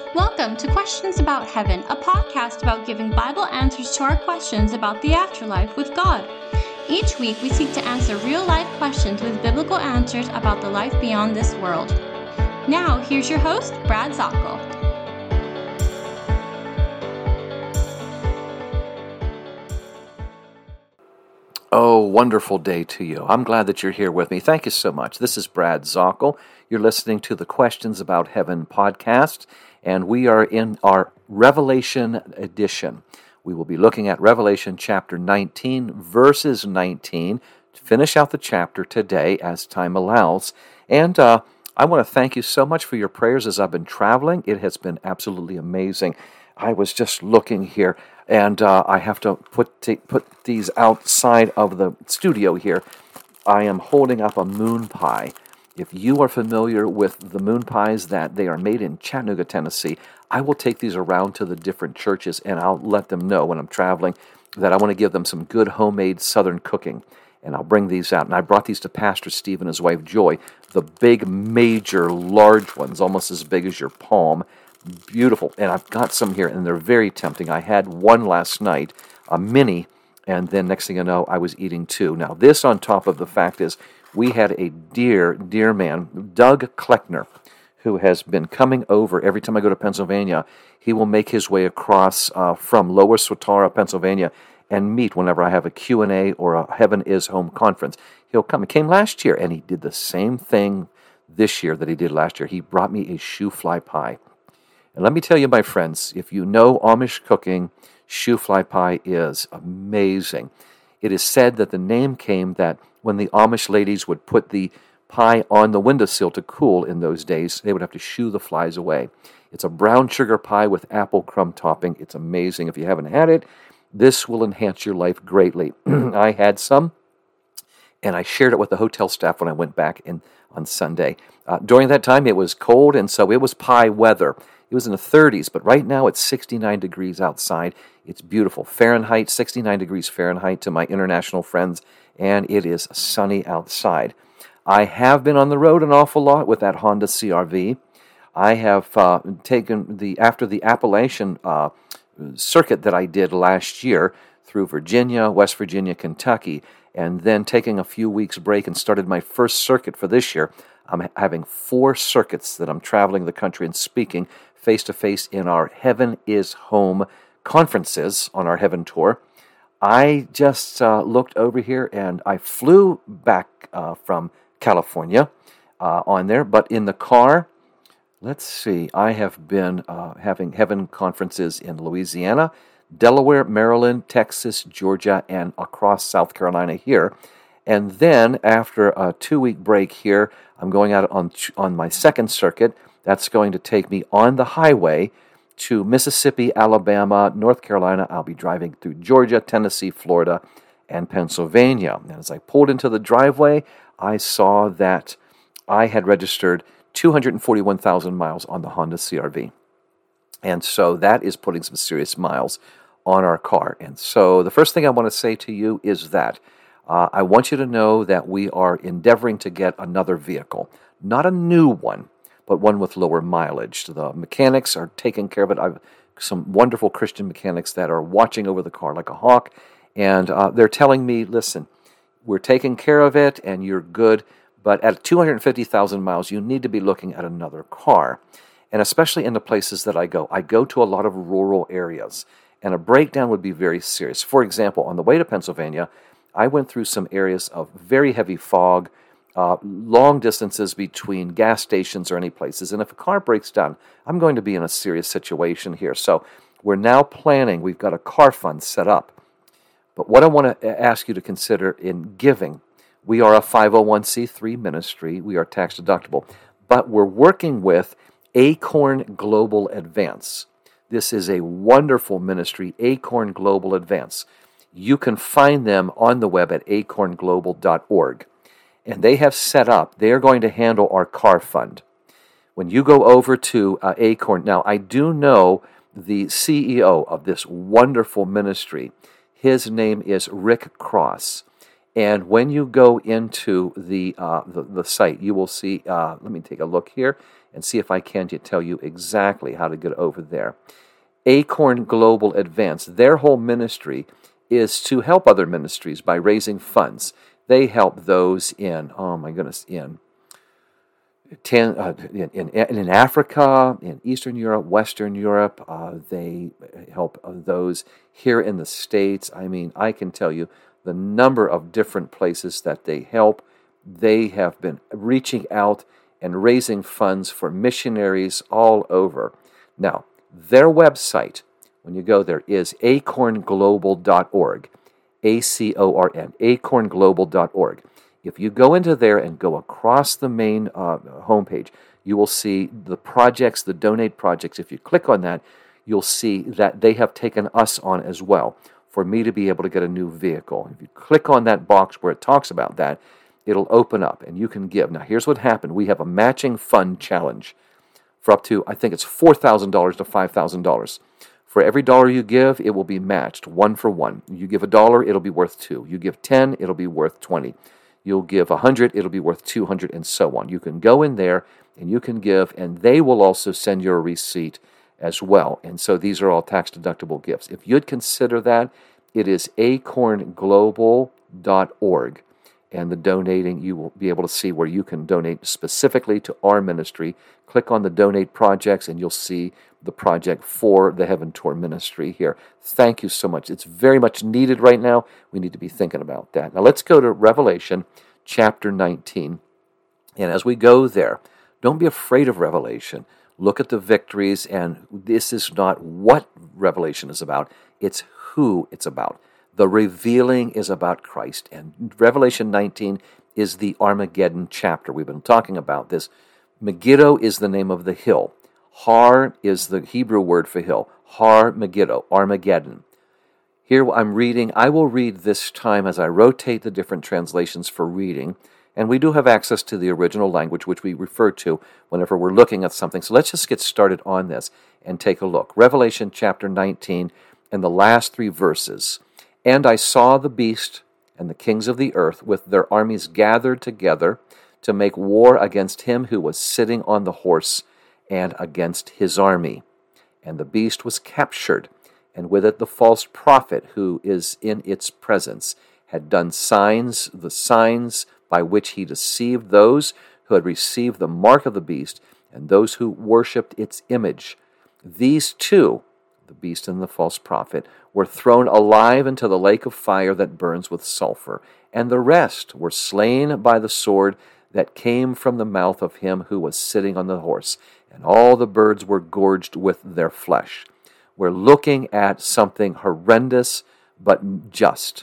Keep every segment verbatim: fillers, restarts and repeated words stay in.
Welcome to Questions About Heaven, a podcast about giving Bible answers to our questions about the afterlife with God. Each week, we seek to answer real-life questions with biblical answers about the life beyond this world. Now, here's your host, Brad Zockel. Oh, wonderful day to you. I'm glad that you're here with me. Thank you so much. This is Brad Zockel. You're listening to the Questions About Heaven podcast, and we are in our Revelation edition. We will be looking at Revelation chapter nineteen, verses nineteen, to finish out the chapter today as time allows. And uh, I want to thank you so much for your prayers as I've been traveling. It has been absolutely amazing. I was just looking here, and uh, I have to put t- put these outside of the studio here. I am holding up a moon pie. If you are familiar with the moon pies, that they are made in Chattanooga, Tennessee, I will take these around to the different churches, and I'll let them know when I'm traveling that I want to give them some good homemade Southern cooking. And I'll bring these out. And I brought these to Pastor Steve and his wife Joy, the big, major, large ones, almost as big as your palm. Beautiful. And I've got some here, and they're very tempting. I had one last night, a mini, and then next thing you know, I was eating two. Now, this on top of the fact is we had a dear, dear man, Doug Kleckner, who has been coming over every time I go to Pennsylvania. He will make his way across uh, from Lower Swatara, Pennsylvania, and meet whenever I have a Q and A or a Heaven is Home conference. He'll come. He came last year, and he did the same thing this year that he did last year. He brought me a shoe fly pie. And let me tell you, my friends, if you know Amish cooking, shoe fly pie is amazing. It is said that the name came that when the Amish ladies would put the pie on the windowsill to cool in those days, they would have to shoo the flies away. It's a brown sugar pie with apple crumb topping. It's amazing. If you haven't had it, this will enhance your life greatly. I had some, and I shared it with the hotel staff when I went back in on Sunday. Uh, during that time, it was cold, and so it was pie weather. It was in the thirties, but right now it's sixty-nine degrees outside. It's beautiful. Fahrenheit, sixty-nine degrees Fahrenheit to my international friends, and it is sunny outside. I have been on the road an awful lot with that Honda C R V. I have uh, taken the, after the Appalachian uh, circuit that I did last year through Virginia, West Virginia, Kentucky, and then taking a few weeks break and started my first circuit for this year. I'm having four circuits that I'm traveling the country and speaking face-to-face in our Heaven is Home conferences on our Heaven Tour. I just uh, looked over here, and I flew back uh, from California uh, on there, but in the car, let's see, I have been uh, having Heaven conferences in Louisiana, Delaware, Maryland, Texas, Georgia, and across South Carolina here. And then after a two-week break here, I'm going out on on my second circuit. That's going to take me on the highway to Mississippi, Alabama, North Carolina. I'll be driving through Georgia, Tennessee, Florida, and Pennsylvania. And as I pulled into the driveway, I saw that I had registered two hundred forty-one thousand miles on the Honda C R V. And so that is putting some serious miles on our car. And so the first thing I want to say to you is that uh, I want you to know that we are endeavoring to get another vehicle. Not a new one, but one with lower mileage. The mechanics are taking care of it. I've some wonderful Christian mechanics that are watching over the car like a hawk, and uh, they're telling me, listen, we're taking care of it, and you're good, but at two hundred fifty thousand miles, you need to be looking at another car, and especially in the places that I go. I go to a lot of rural areas, and a breakdown would be very serious. For example, on the way to Pennsylvania, I went through some areas of very heavy fog, Uh, long distances between gas stations or any places. And if a car breaks down, I'm going to be in a serious situation here. So we're now planning. We've got a car fund set up. But what I want to ask you to consider in giving, we are a five oh one c three ministry. We are tax deductible. But we're working with Acorn Global Advance. This is a wonderful ministry, Acorn Global Advance. You can find them on the web at acorn global dot org. And they have set up, they are going to handle our car fund. When you go over to uh, Acorn, now I do know the C E O of this wonderful ministry. His name is Rick Cross. And when you go into the uh, the, the site, you will see, uh, let me take a look here. and see if I can to tell you exactly how to get over there. Acorn Global Advance, their whole ministry is to help other ministries by raising funds. They help those in, oh my goodness, in Ten, uh, in, in, in Africa, in Eastern Europe, Western Europe. Uh, they help those here in the States. I mean, I can tell you the number of different places that they help. They have been reaching out and raising funds for missionaries all over. Now, their website, when you go there, is acorn global dot org. A C O R N, acorn global dot org. If you go into there and go across the main uh, homepage, you will see the projects, the donate projects. If you click on that, you'll see that they have taken us on as well for me to be able to get a new vehicle. If you click on that box where it talks about that, it'll open up and you can give. Now, here's what happened. We have a matching fund challenge for up to, I think it's four thousand dollars to five thousand dollars. For every dollar you give, it will be matched, one for one. You give a dollar, it'll be worth two. You give ten, it'll be worth twenty. You'll give one hundred, it'll be worth two hundred, and so on. You can go in there and you can give, and they will also send you a receipt as well. And so these are all tax-deductible gifts. If you'd consider that, it is acorn global dot org. And the donating, you will be able to see where you can donate specifically to our ministry. Click on the donate projects, and you'll see the project for the Heaven Tour ministry here. Thank you so much. It's very much needed right now. We need to be thinking about that. Now let's go to Revelation chapter nineteen. And as we go there, don't be afraid of Revelation. Look at the victories, and this is not what Revelation is about. It's who it's about. The revealing is about Christ. And Revelation nineteen is the Armageddon chapter. We've been talking about this. Megiddo is the name of the hill. Har is the Hebrew word for hill. Har Megiddo, Armageddon. Here I'm reading. I will read this time as I rotate the different translations for reading. And we do have access to the original language, which we refer to whenever we're looking at something. So let's just get started on this and take a look. Revelation chapter nineteen and the last three verses. And I saw the beast and the kings of the earth with their armies gathered together to make war against him who was sitting on the horse and against his army. And the beast was captured, and with it the false prophet who is in its presence had done signs, the signs by which he deceived those who had received the mark of the beast and those who worshipped its image. These two, the beast and the false prophet, were thrown alive into the lake of fire that burns with sulfur, and the rest were slain by the sword that came from the mouth of him who was sitting on the horse, and all the birds were gorged with their flesh. We're looking at something horrendous but just.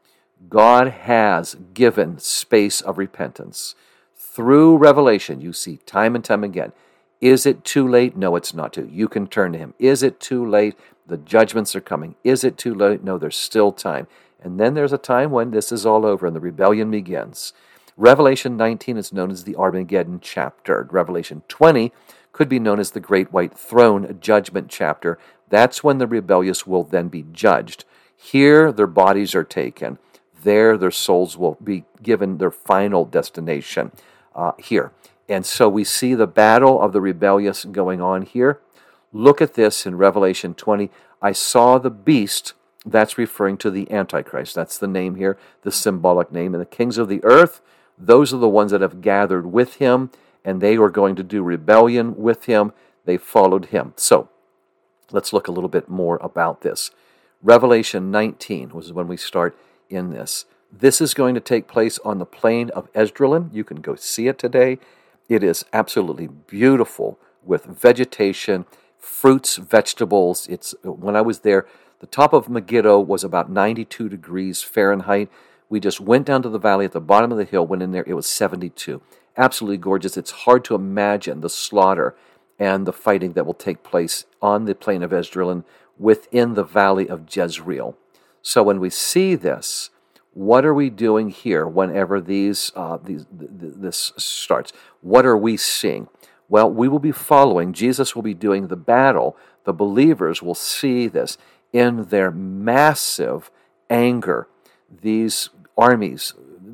God has given space of repentance. Through Revelation, you see time and time again, is it too late? No, it's not too. You can turn to him. Is it too late? The judgments are coming. Is it too late? No, there's still time. And then there's a time when this is all over and the rebellion begins. Revelation nineteen is known as the Armageddon chapter. Revelation twenty could be known as the Great White Throne Judgment chapter. That's when the rebellious will then be judged. Here, their bodies are taken. There, their souls will be given their final destination uh, here. And so we see the battle of the rebellious going on here. Look at this in Revelation twenty. I saw the beast. That's referring to the Antichrist. That's the name here, the symbolic name. And the kings of the earth, those are the ones that have gathered with him, and they were going to do rebellion with him. They followed him. So let's look a little bit more about this. Revelation nineteen was when we start in this. This is going to take place on the plain of Esdraelon. You can go see it today. It is absolutely beautiful with vegetation, fruits, vegetables. It's when I was there, the top of Megiddo was about ninety-two degrees Fahrenheit. We just went down to the valley at the bottom of the hill, went in there, it was seventy-two. Absolutely gorgeous. It's hard to imagine the slaughter and the fighting that will take place on the plain of Esdraelon within the valley of Jezreel. So when we see this, what are we doing here whenever these, uh, these th- th- this starts? What are we seeing? Well, we will be following. Jesus will be doing the battle. The believers will see this in their massive anger. These armies,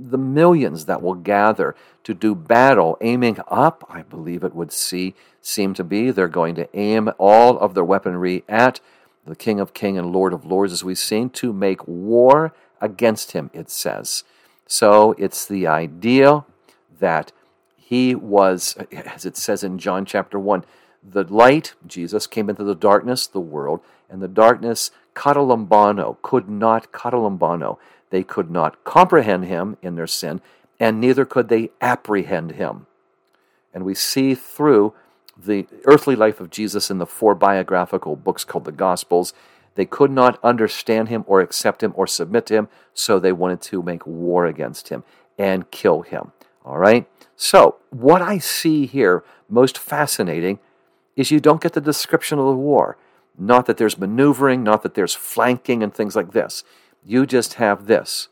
the millions that will gather to do battle, aiming up, I believe it would see, seem to be. They're going to aim all of their weaponry at the King of Kings and Lord of Lords, as we've seen, to make war against him, it says. So it's the idea that he was, as it says in John chapter one, the light, Jesus, came into the darkness, the world, and the darkness, katalambano, could not, katalambano, they could not comprehend him in their sin, and neither could they apprehend him. And we see through the earthly life of Jesus in the four biographical books called the Gospels, they could not understand him or accept him or submit to him, so they wanted to make war against him and kill him. All right? So, what I see here most fascinating is you don't get the description of the war. Not that there's maneuvering, not that there's flanking and things like this. You just have this.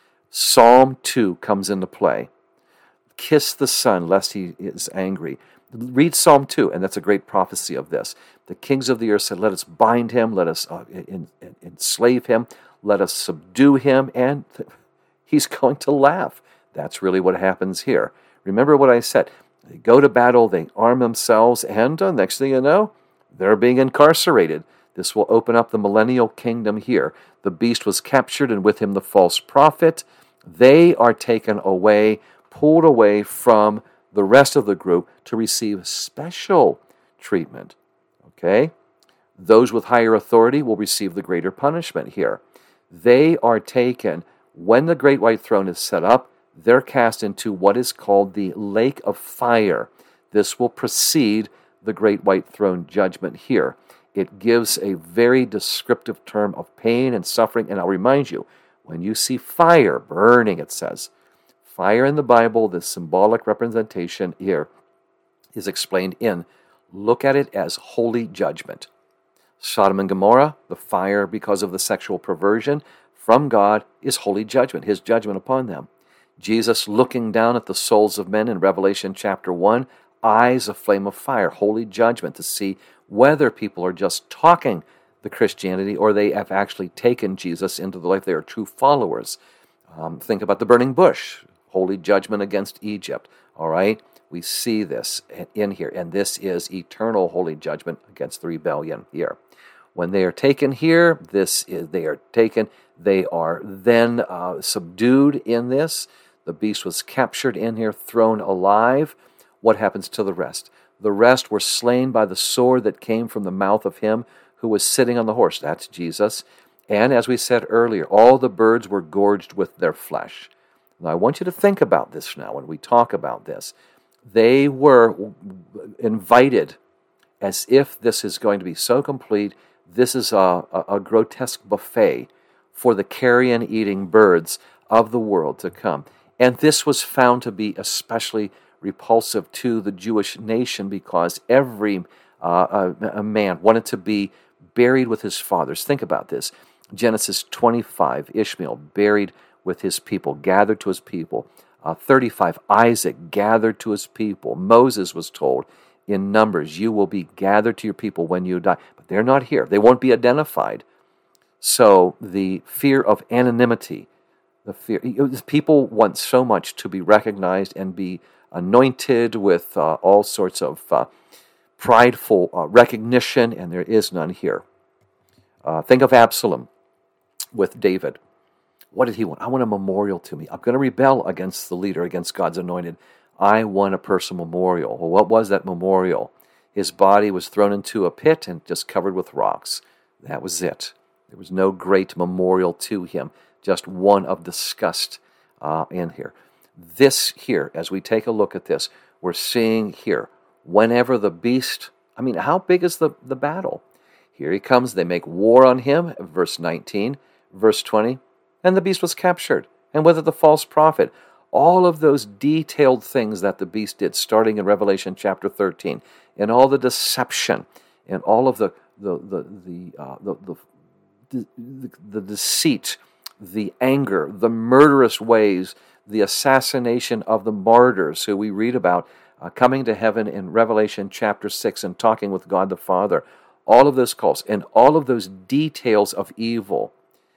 Psalm two comes into play. Kiss the Son, lest he is angry. Read Psalm two, and that's a great prophecy of this. The kings of the earth said, let us bind him, let us uh, in, in, enslave him, let us subdue him, and he's going to laugh. That's really what happens here. Remember what I said. They go to battle, they arm themselves, and uh, next thing you know, they're being incarcerated. This will open up the millennial kingdom here. The beast was captured, and with him the false prophet. They are taken away, pulled away from the rest of the group to receive special treatment. Okay? Those with higher authority will receive the greater punishment here. They are taken, when the great white throne is set up, they're cast into what is called the lake of fire. This will precede the great white throne judgment here. It gives a very descriptive term of pain and suffering, and I'll remind you, when you see fire burning, it says, fire in the Bible, the symbolic representation here is explained in, look at it as holy judgment. Sodom and Gomorrah, the fire because of the sexual perversion from God, is holy judgment, his judgment upon them. Jesus looking down at the souls of men in Revelation chapter one, eyes a flame of fire, holy judgment, to see whether people are just talking the Christianity or they have actually taken Jesus into the life. They are true followers. Um, think about the burning bush, holy judgment against Egypt. All right, we see this in here, and this is eternal holy judgment against the rebellion here. When they are taken here, this is they are taken. They are then uh, subdued in this. The beast was captured in here, thrown alive. What happens to the rest? The rest were slain by the sword that came from the mouth of him who was sitting on the horse. That's Jesus. And as we said earlier, all the birds were gorged with their flesh. Now, I want you to think about this now when we talk about this. They were invited as if this is going to be so complete. This is a, a, a grotesque buffet for the carrion-eating birds of the world to come. And this was found to be especially repulsive to the Jewish nation because every uh, a, a man wanted to be buried with his fathers. Think about this. Genesis twenty-five, Ishmael buried with his people, gathered to his people. Uh, thirty-five, Isaac gathered to his people. Moses was told in Numbers, you will be gathered to your people when you die. But they're not here. They won't be identified. So the fear of anonymity, the fear, people want so much to be recognized and be anointed with uh, all sorts of uh, prideful uh, recognition, and there is none here. Uh, think of Absalom with David. What did he want? I want a memorial to me. I'm going to rebel against the leader, against God's anointed. I want a personal memorial. Well, what was that memorial? His body was thrown into a pit and just covered with rocks. That was it. There was no great memorial to him, just one of disgust uh, in here. This here, as we take a look at this, we're seeing here, whenever the beast, I mean, how big is the, the battle? Here he comes, they make war on him, verse nineteen, verse twenty, and the beast was captured, and with it the false prophet. All of those detailed things that the beast did, starting in Revelation chapter thirteen, and all the deception, and all of the the the the uh, the, the, the, the, the deceit, the anger, the murderous ways, the assassination of the martyrs who we read about uh, coming to heaven in Revelation chapter six and talking with God the Father. All of those calls and all of those details of evil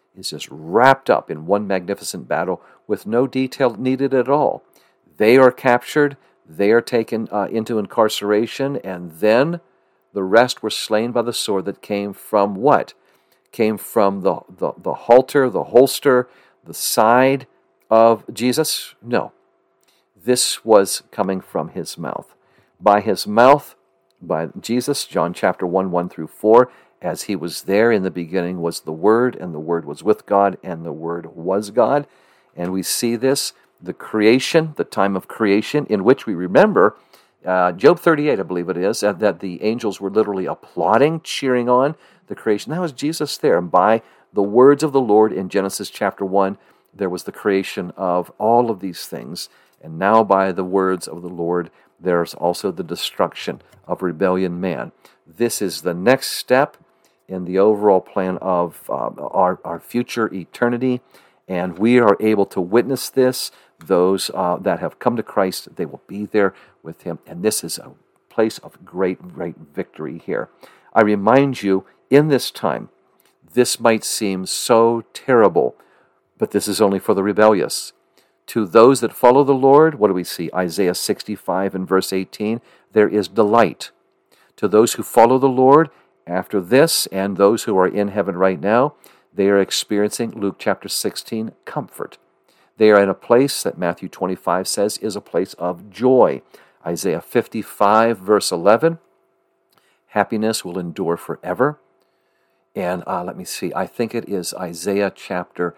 is just wrapped up in one magnificent battle with no detail needed at all. They are captured, they are taken uh, into incarceration, and then the rest were slain by the sword that came from what? Came from the, the, the halter, the holster, the side of Jesus? No. This was coming from his mouth. By his mouth, by Jesus, John chapter one, one through four, as he was there in the beginning was the Word, and the Word was with God, and the Word was God. And we see this, the creation, the time of creation, in which we remember, uh, Job thirty-eight, I believe it is, uh, that the angels were literally applauding, cheering on the creation. That was Jesus there. And by the words of the Lord in Genesis chapter one, there was the creation of all of these things. And now by the words of the Lord, there's also the destruction of rebellion man. This is the next step in the overall plan of uh, our, our future eternity. And we are able to witness this. Those uh, that have come to Christ, they will be there with him. And this is a place of great, great victory here. I remind you, in this time, this might seem so terrible, but this is only for the rebellious. To those that follow the Lord, what do we see? Isaiah sixty-five and verse eighteen, there is delight. To those who follow the Lord, after this, and those who are in heaven right now, they are experiencing, Luke chapter sixteen, comfort. They are in a place that Matthew twenty-five says is a place of joy. Isaiah fifty-five, verse eleven, happiness will endure forever. And uh, let me see, I think it is Isaiah chapter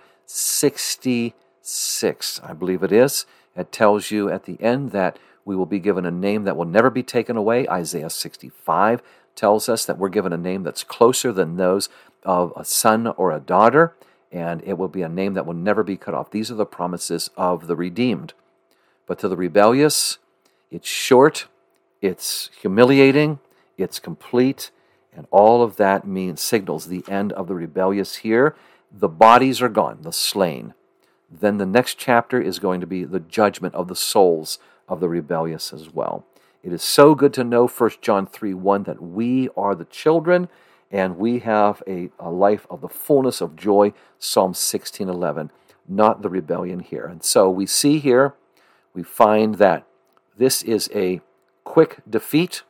sixty-six, I believe it is. It tells you at the end that we will be given a name that will never be taken away. Isaiah sixty-five tells us that we're given a name that's closer than those of a son or a daughter, and it will be a name that will never be cut off. These are the promises of the redeemed. But to the rebellious, it's short, it's humiliating, it's complete, and all of that means signals the end of the rebellious here. The bodies are gone, the slain. Then the next chapter is going to be the judgment of the souls of the rebellious as well. It is so good to know First John three one that we are the children and we have a, a life of the fullness of joy, Psalm sixteen eleven, not the rebellion here. And so we see here, we find that this is a quick defeat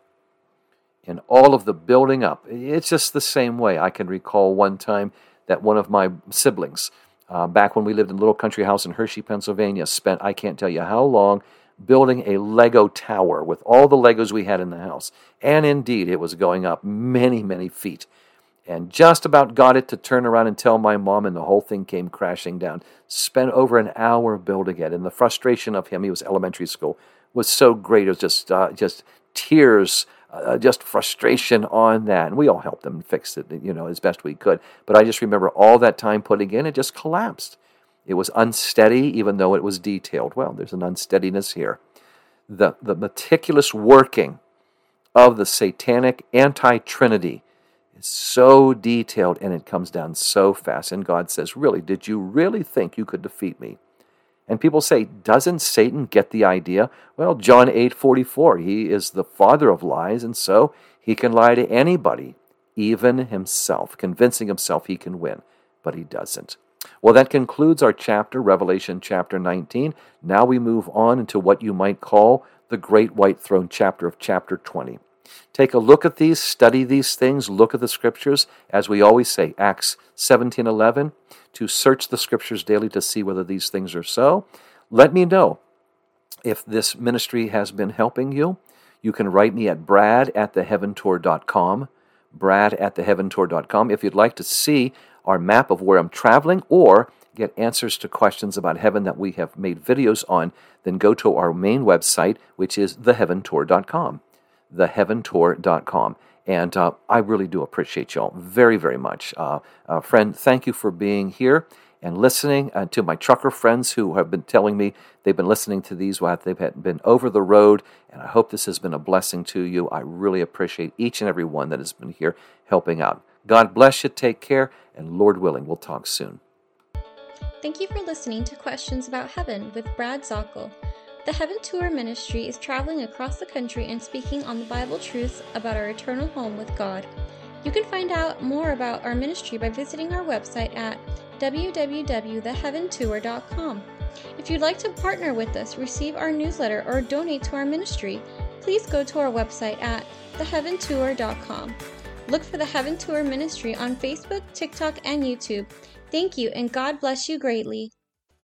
in all of the building up. It's just the same way. I can recall one time that one of my siblings, uh, back when we lived in a little country house in Hershey, Pennsylvania, spent, I can't tell you how long, building a Lego tower with all the Legos we had in the house. And indeed, it was going up many, many feet. And just about got it to turn around and tell my mom, and the whole thing came crashing down. Spent over an hour building it. And the frustration of him, he was elementary school, was so great. It was just, uh, just tears, uh, just frustration on that. And we all helped him fix it, you know, as best we could. But I just remember all that time putting in, it just collapsed. It was unsteady, even though it was detailed. Well, there's an unsteadiness here. The, the meticulous working of the satanic anti-Trinity is so detailed, and it comes down so fast. And God says, really, did you really think you could defeat me? And people say, doesn't Satan get the idea? Well, John eight forty-four, he is the father of lies, and so he can lie to anybody, even himself, convincing himself he can win, but he doesn't. Well, that concludes our chapter, Revelation chapter nineteen. Now we move on into what you might call the Great White Throne chapter of chapter twenty. Take a look at these, study these things, look at the Scriptures. As we always say, Acts seventeen eleven, to search the Scriptures daily to see whether these things are so. Let me know if this ministry has been helping you. You can write me at brad at the heaven tour dot com, brad at the heaven tour dot com. If you'd like to see our map of where I'm traveling or get answers to questions about heaven that we have made videos on, then go to our main website, which is the heaven tour dot com, the heaven tour dot com. And uh, I really do appreciate y'all very, very much. Uh, uh, friend, thank you for being here and listening. And to my trucker friends who have been telling me they've been listening to these while they've been over the road, and I hope this has been a blessing to you. I really appreciate each and every one that has been here helping out. God bless you, take care, and Lord willing, we'll talk soon. Thank you for listening to Questions About Heaven with Brad Zockel. The Heaven Tour Ministry is traveling across the country and speaking on the Bible truths about our eternal home with God. You can find out more about our ministry by visiting our website at w w w dot the heaven tour dot com. If you'd like to partner with us, receive our newsletter, or donate to our ministry, please go to our website at the heaven tour dot com. Look for the Heaven Tour Ministry on Facebook, TikTok, and YouTube. Thank you, and God bless you greatly.